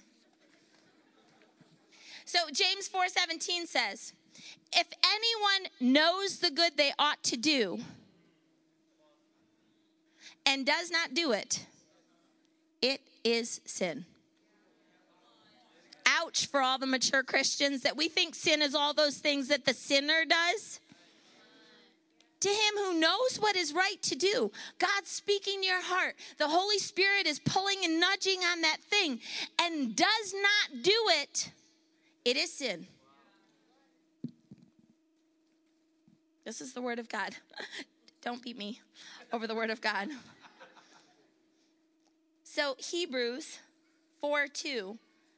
So James four seventeen says, if anyone knows the good they ought to do and does not do it, it is sin. Ouch for all the mature Christians that we think sin is all those things that the sinner does. To him who knows what is right to do, God's speaking to your heart. The Holy Spirit is pulling and nudging on that thing and does not do it, it is sin. This is the word of God. Don't beat me over the word of God. So Hebrews four two.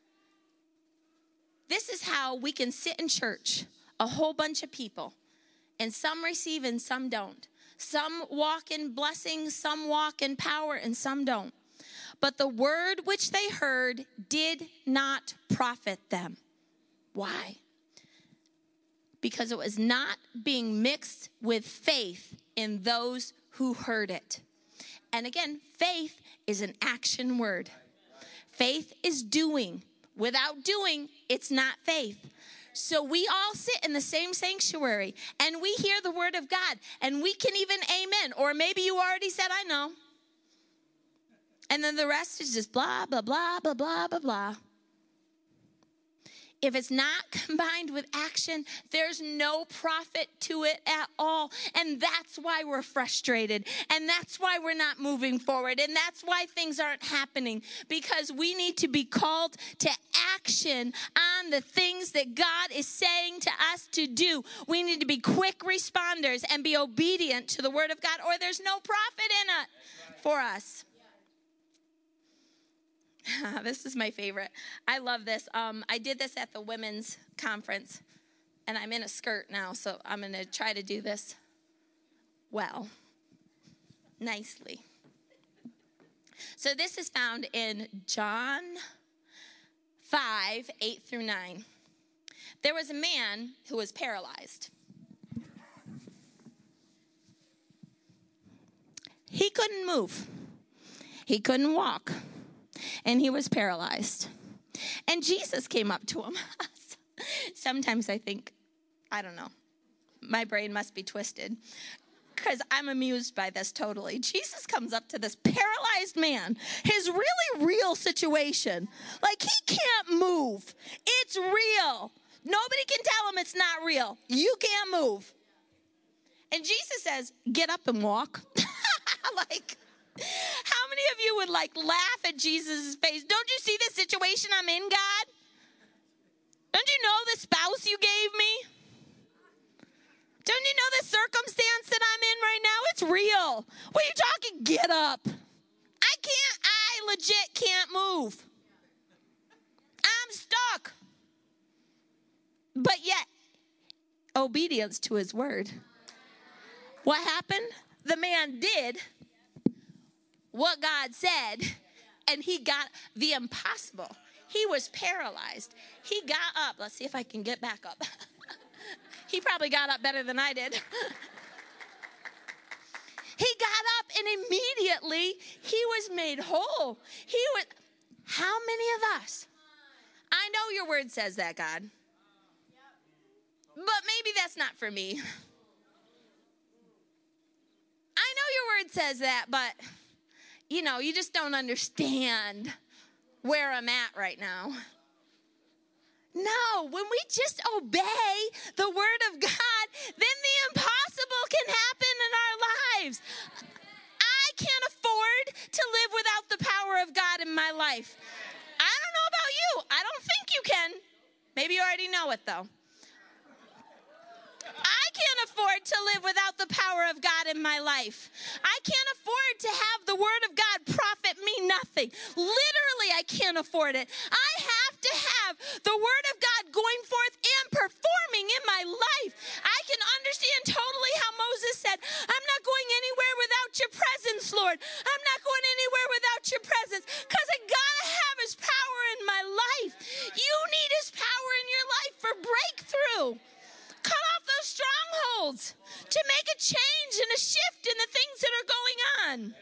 This is how we can sit in church, a whole bunch of people. And some receive and some don't. Some walk in blessing, some walk in power, and some don't. But the word which they heard did not profit them. Why? Because it was not being mixed with faith in those who heard it. And again, faith is an action word. Faith is doing. Without doing, it's not faith. So we all sit in the same sanctuary and we hear the word of God and we can even amen. Or maybe you already said, I know. And then the rest is just blah, blah, blah, blah, blah, blah, blah. If it's not combined with action, there's no profit to it at all. And that's why we're frustrated. And that's why we're not moving forward. And that's why things aren't happening. Because we need to be called to action on the things that God is saying to us to do. We need to be quick responders and be obedient to the word of God, or there's no profit in it for us. This is my favorite. I love this. Um, I did this at the women's conference, and I'm in a skirt now, so I'm going to try to do this well, nicely. So this is found in John five, eight through nine. There was a man who was paralyzed. He couldn't move. He couldn't walk. And he was paralyzed. And Jesus came up to him. Sometimes I think, I don't know, my brain must be twisted, because I'm amused by this totally. Jesus comes up to this paralyzed man, his really real situation. Like, he can't move. It's real. Nobody can tell him it's not real. You can't move. And Jesus says, get up and walk. Like, how many of you would like laugh at Jesus' face? Don't you see the situation I'm in, God? Don't you know the spouse you gave me? Don't you know the circumstance that I'm in right now? It's real. What are you talking? Get up. I can't, I legit can't move. I'm stuck. But yet, obedience to his word. What happened? The man did what God said, and he got the impossible. He was paralyzed. He got up. Let's see if I can get back up. He probably got up better than I did. He got up, and immediately he was made whole. He was. How many of us? I know your word says that, God. But maybe that's not for me. I know your word says that, but you know, you just don't understand where I'm at right now. No, when we just obey the word of God, then the impossible can happen in our lives. I can't afford to live without the power of God in my life. I don't know about you. I don't think you can. Maybe you already know it, though. I can't afford to live without the power of God in my life. I can't afford to have the word of God profit me nothing. Literally, I can't afford it. I have to have the word of God going forth and performing in my life. I can understand totally how Moses said, I'm not going anywhere without your presence, Lord. I'm not going anywhere without your presence, because I gotta have his power in my life. You need his power in your life for breakthrough. Cut off those strongholds to make a change and a shift in the things that are going on.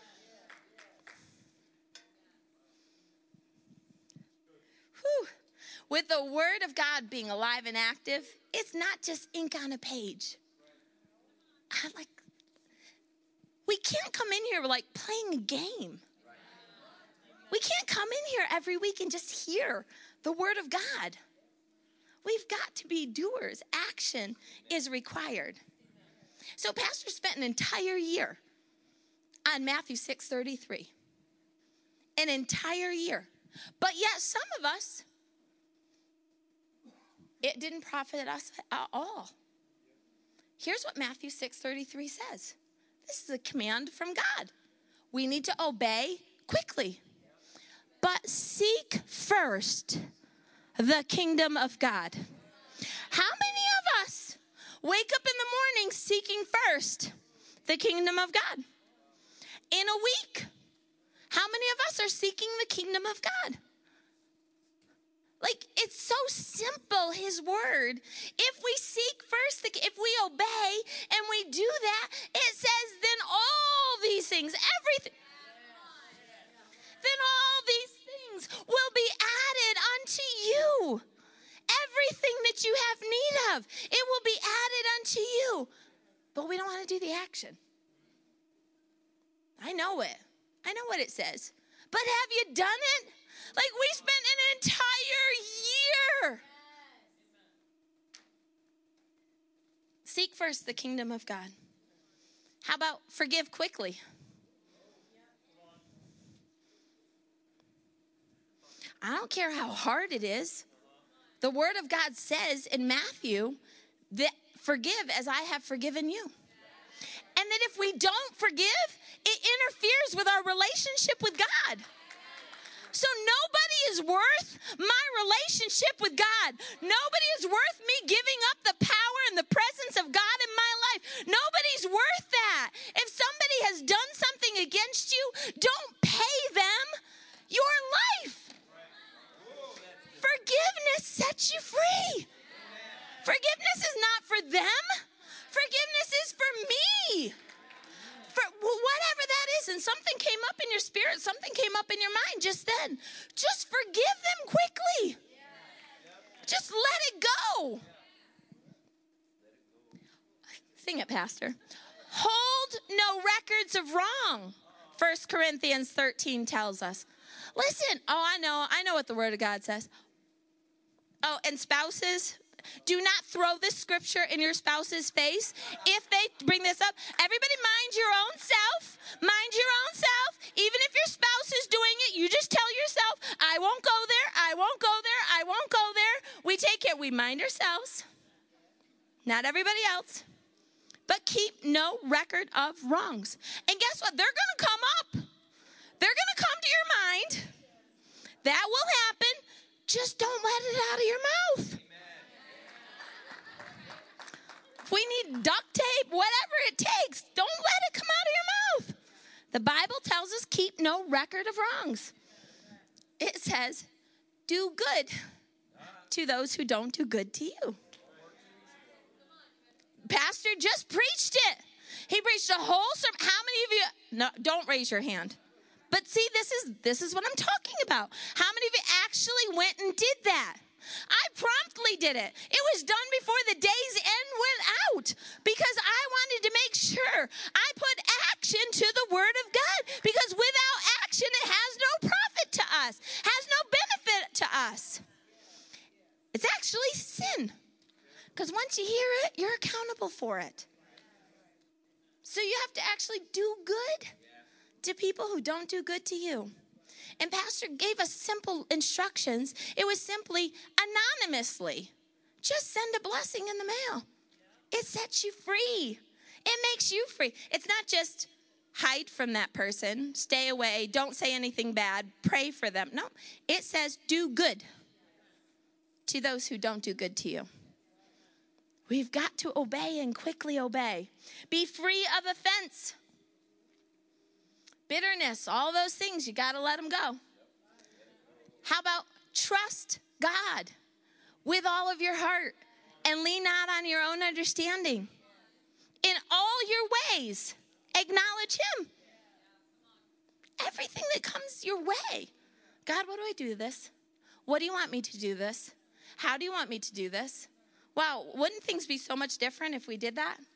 Whew. With the word of God being alive and active, it's not just ink on a page. I like, we can't come in here like playing a game. We can't come in here every week and just hear the word of God. We've got to be doers. Action is required. So Pastor spent an entire year on Matthew six thirty-three. An entire year. But yet some of us, it didn't profit us at all. Here's what Matthew six thirty-three says. This is a command from God. We need to obey quickly. But seek first the kingdom of God. How many of us wake up in the morning seeking first the kingdom of God? In a week, how many of us are seeking the kingdom of God? Like, it's so simple, his word. If we seek first, the, if we obey and we do that, it says then all these things, everything, then all these things will be added unto you. Everything that you have need of, it will be added unto you. But we don't want to do the action. I know it. I know what it says. But have you done it? Like, we spent an entire year seek first the kingdom of God? How about forgive quickly? I don't care how hard it is. The word of God says in Matthew that forgive as I have forgiven you. And that if we don't forgive, it interferes with our relationship with God. So nobody is worth my relationship with God. Nobody is worth me giving up the power and the presence of God in my life. Nobody's worth that. If somebody has done something against you, don't pay them your life. Forgiveness sets you free. Forgiveness is not for them. Forgiveness is for me. For whatever that is, and something came up in your spirit, something came up in your mind just then. Just forgive them quickly. Just let it go. Sing it, Pastor. Hold no records of wrong, First Corinthians thirteen tells us. Listen, oh, I know, I know what the Word of God says. Oh, and spouses, do not throw this scripture in your spouse's face. If they bring this up, everybody mind your own self. Mind your own self. Even if your spouse is doing it, you just tell yourself, I won't go there, I won't go there, I won't go there. We take care, we mind ourselves. Not everybody else. But keep no record of wrongs. And guess what? They're going to come up. They're going to come to your mind. That will happen. Just don't let it out of your mouth. If we need duct tape, whatever it takes, don't let it come out of your mouth. The Bible tells us keep no record of wrongs. It says, do good to those who don't do good to you. Pastor just preached it. He preached a whole sermon. How many of you, no, don't raise your hand. But see, this is this is what I'm talking about. How many of you actually went and did that? I promptly did it. It was done before the day's end went out because I wanted to make sure I put action to the word of God, because without action, it has no profit to us, has no benefit to us. It's actually sin, because once you hear it, you're accountable for it. So you have to actually do good to people who don't do good to you. And Pastor gave us simple instructions. It was simply anonymously. Just send a blessing in the mail. It sets you free. It makes you free. It's not just hide from that person, stay away, don't say anything bad, pray for them. No, it says do good to those who don't do good to you. We've got to obey and quickly obey. Be free of offense. Bitterness, all those things, you got to let them go. How about trust God with all of your heart and lean not on your own understanding? In all your ways, acknowledge Him. Everything that comes your way. God, what do I do with this? What do you want me to do this? How do you want me to do this? Wow, wouldn't things be so much different if we did that?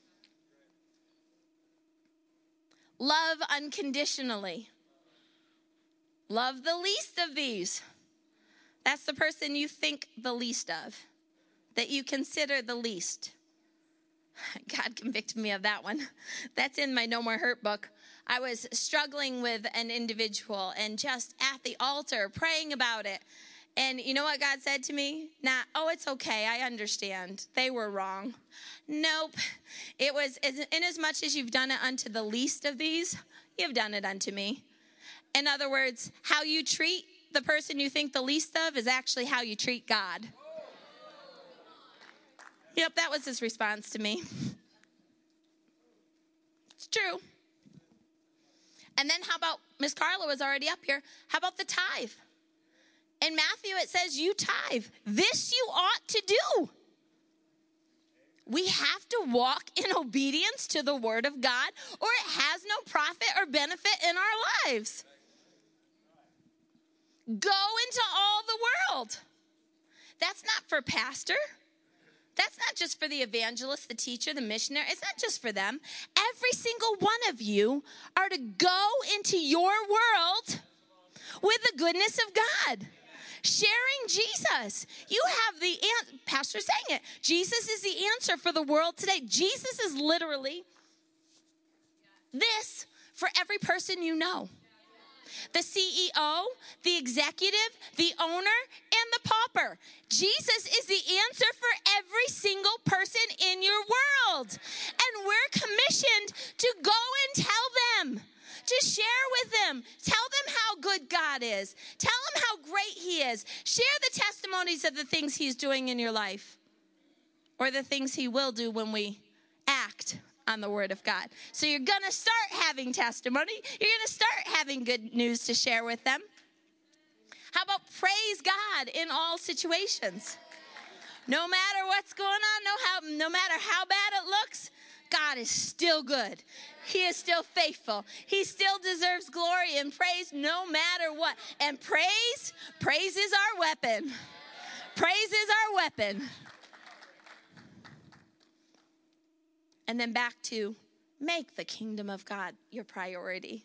Love unconditionally. Love the least of these. That's the person you think the least of, that you consider the least. God convicted me of that one. That's in my No More Hurt book. I was struggling with an individual and just at the altar praying about it. And you know what God said to me? Not, oh, it's okay, I understand. They were wrong. Nope. It was, in as much as you've done it unto the least of these, you've done it unto me. In other words, how you treat the person you think the least of is actually how you treat God. Yep, that was his response to me. It's true. And then how about, Miss Carla was already up here, how about the tithe? In Matthew, it says you tithe. This you ought to do. We have to walk in obedience to the word of God, or it has no profit or benefit in our lives. Go into all the world. That's not for pastor. That's not just for the evangelist, the teacher, the missionary. It's not just for them. Every single one of you are to go into your world with the goodness of God. Sharing Jesus. You have the answer. Pastor saying it. Jesus is the answer for the world today. Jesus is literally this for every person you know. The C E O, the executive, the owner, and the pauper. Jesus is the answer for every single person in your world. And we're commissioned to go and tell them, to share with them. Tell them how good God is. Tell them how great he is. Share the testimonies of the things he's doing in your life, or the things he will do when we act on the word of God. So you're going to start having testimony. You're going to start having good news to share with them. How about praise God in all situations? No matter what's going on, no, how, no matter how bad it looks, God is still good. He is still faithful. He still deserves glory and praise no matter what. And praise, praise is our weapon. Praise is our weapon. And then back to make the kingdom of God your priority.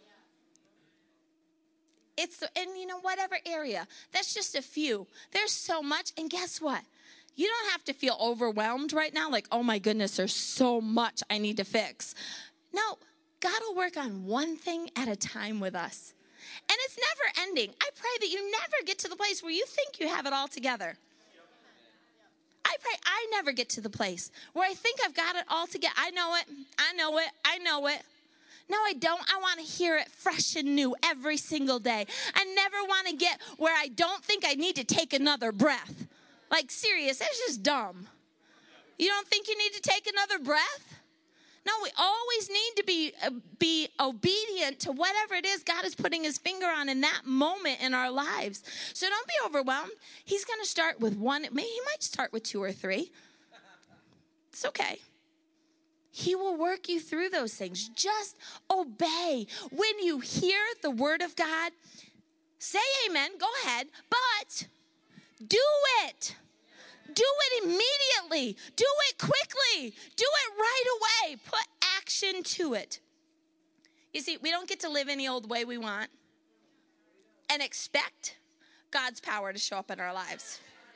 It's, and you know, whatever area, that's just a few. There's so much, and guess what? You don't have to feel overwhelmed right now, like, oh my goodness, there's so much I need to fix. No, God will work on one thing at a time with us. And it's never ending. I pray that you never get to the place where you think you have it all together. I pray I never get to the place where I think I've got it all together. I know it. I know it. I know it. No, I don't. I want to hear it fresh and new every single day. I never want to get where I don't think I need to take another breath. Like, serious, that's just dumb. You don't think you need to take another breath? No, we always need to be uh, be obedient to whatever it is God is putting his finger on in that moment in our lives. So don't be overwhelmed. He's going to start with one. Maybe he might start with two or three. It's okay. He will work you through those things. Just obey. When you hear the word of God, say amen. Go ahead. But do it. Do it immediately. Do it quickly. Do it right away. Put action to it. You see, we don't get to live any old way we want and expect God's power to show up in our lives.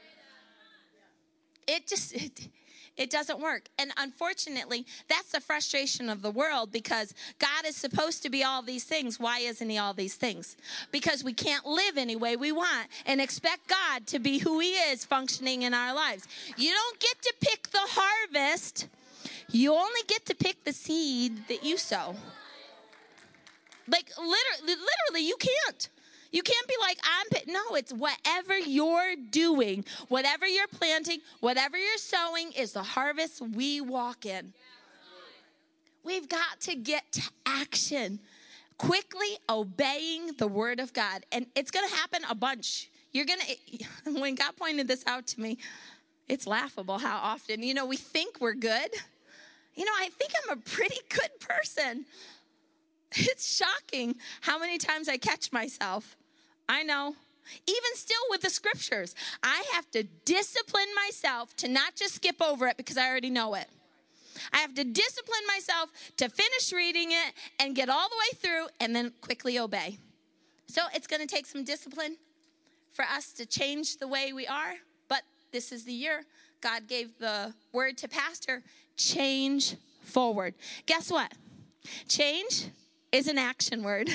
It just, it, it doesn't work. And unfortunately, that's the frustration of the world, because God is supposed to be all these things. Why isn't he all these things? Because we can't live any way we want and expect God to be who he is functioning in our lives. You don't get to pick the harvest. You only get to pick the seed that you sow. Like, literally, literally, you can't. You can't be like, I'm, no, it's whatever you're doing, whatever you're planting, whatever you're sowing is the harvest we walk in. We've got to get to action, quickly obeying the word of God. And it's going to happen a bunch. You're going to, when God pointed this out to me, it's laughable how often, you know, we think we're good. You know, I think I'm a pretty good person. It's shocking how many times I catch myself. I know. Even still with the scriptures, I have to discipline myself to not just skip over it because I already know it. I have to discipline myself to finish reading it and get all the way through and then quickly obey. So it's going to take some discipline for us to change the way we are. But this is the year God gave the word to Pastor, change forward. Guess what? Change is an action word.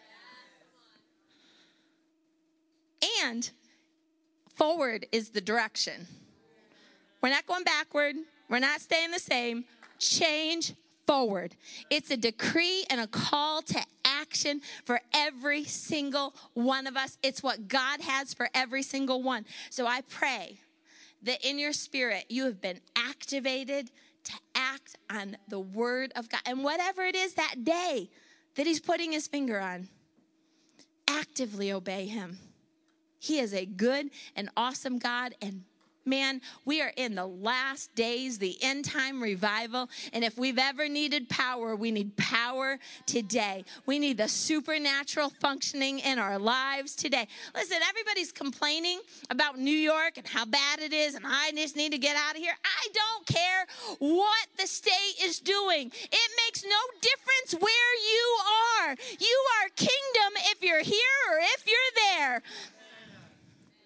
And forward is the direction. We're not going backward. We're not staying the same. Change forward. It's a decree and a call to action for every single one of us. It's what God has for every single one. So I pray that in your spirit, you have been activated to act on the word of God. And whatever it is that day that he's putting his finger on, actively obey him. He is a good and awesome God. And man, we are in the last days, the end time revival. And if we've ever needed power, we need power today. We need the supernatural functioning in our lives today. Listen, everybody's complaining about New York and how bad it is, and I just need to get out of here. I don't care what the state is doing. It makes no difference where you are. You are kingdom if you're here or if you're there.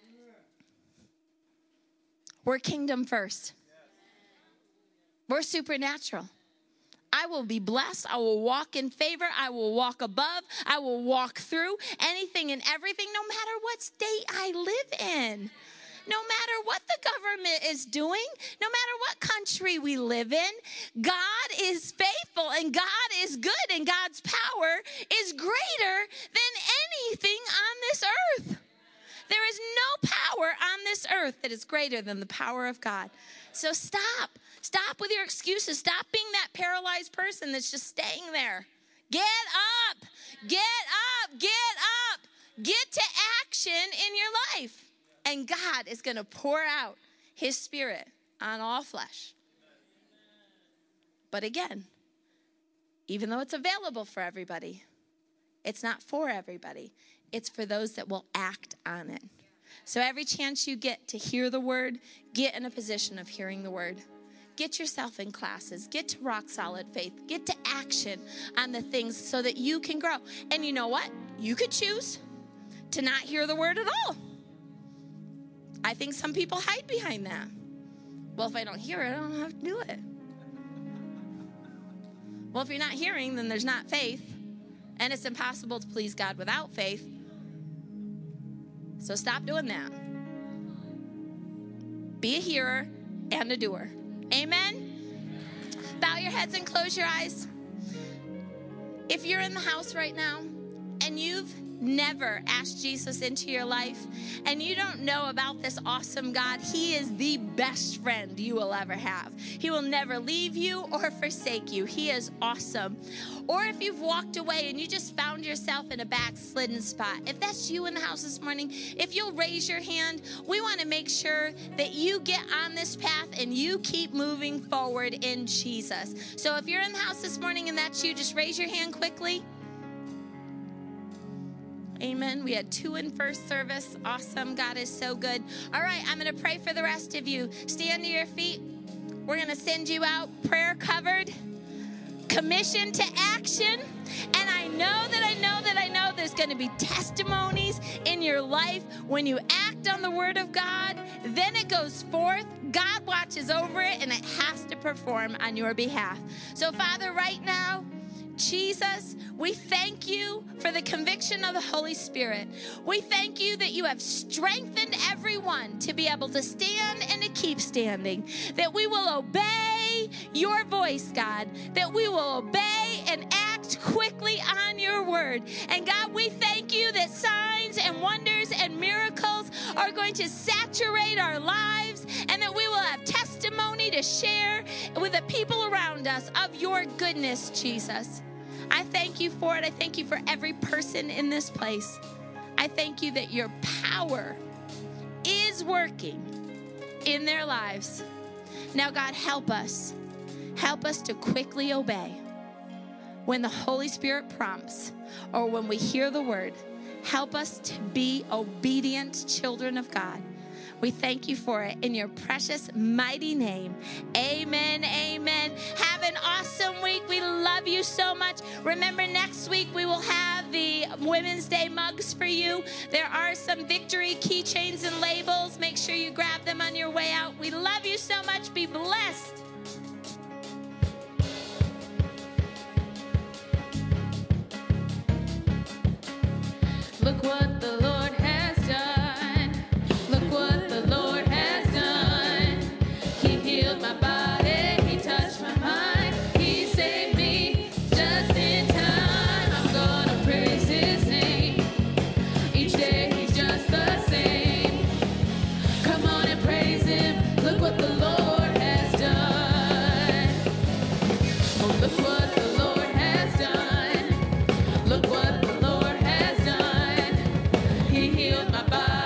We're kingdom first. We're supernatural. I will be blessed. I will walk in favor. I will walk above. I will walk through anything and everything, no matter what state I live in. No matter what the government is doing, no matter what country we live in, God is faithful and God is good and God's power is greater than anything on this earth. There is no power on this earth that is greater than the power of God. So stop. Stop with your excuses. Stop being that paralyzed person that's just staying there. Get up. Get up. Get up. Get to action in your life. And God is going to pour out his spirit on all flesh. But again, even though it's available for everybody, it's not for everybody. It's for those that will act on it. So every chance you get to hear the word, get in a position of hearing the word. Get yourself in classes. Get to rock solid faith. Get to action on the things so that you can grow. And you know what? You could choose to not hear the word at all. I think some people hide behind that. Well, if I don't hear it, I don't have to do it. Well, if you're not hearing, then there's not faith. And it's impossible to please God without faith. So stop doing that. Be a hearer and a doer. Amen? Bow your heads and close your eyes. If you're in the house right now and you've never asked Jesus into your life and you don't know about this awesome God, he is the best friend you will ever have. He will never leave you or forsake you. He is awesome. Or if you've walked away and you just found yourself in a backslidden spot, if that's you in the house this morning, if you'll raise your hand, we want to make sure that you get on this path and you keep moving forward in Jesus. So if you're in the house this morning and that's you, just raise your hand quickly. Amen. We had two in first service. Awesome. God is so good. All right, I'm going to pray for the rest of you. Stand to your feet. We're going to send you out prayer covered, commission to action. And I know that I know that I know there's going to be testimonies in your life when you act on the word of God. Then it goes forth. God watches over it and it has to perform on your behalf. So Father, right now, Jesus, we thank you for the conviction of the Holy Spirit. We thank you that you have strengthened everyone to be able to stand and to keep standing, that we will obey your voice, God, that we will obey and act quickly on your word. And God, we thank you that signs and wonders and miracles are going to saturate our lives and that we will have testimony to share with the people around us of your goodness, Jesus. I thank you for it. I thank you for every person in this place. I thank you that your power is working in their lives. Now, God, help us. Help us to quickly obey when the Holy Spirit prompts or when we hear the word. Help us to be obedient children of God. We thank you for it in your precious, mighty name. Amen, amen. Have an awesome week. We love you so much. Remember, next week we will have the Women's Day mugs for you. There are some victory keychains and labels. Make sure you grab them on your way out. We love you so much. Be blessed. Look what the Lord has done. Look what the Lord has done. He healed my body. He touched my mind. He saved me just in time. I'm gonna praise his name. Each day he's just the same. Come on and praise him. Look what the Lord has done. Oh, look what the Lord has done. Look what the Lord has done. He healed my body.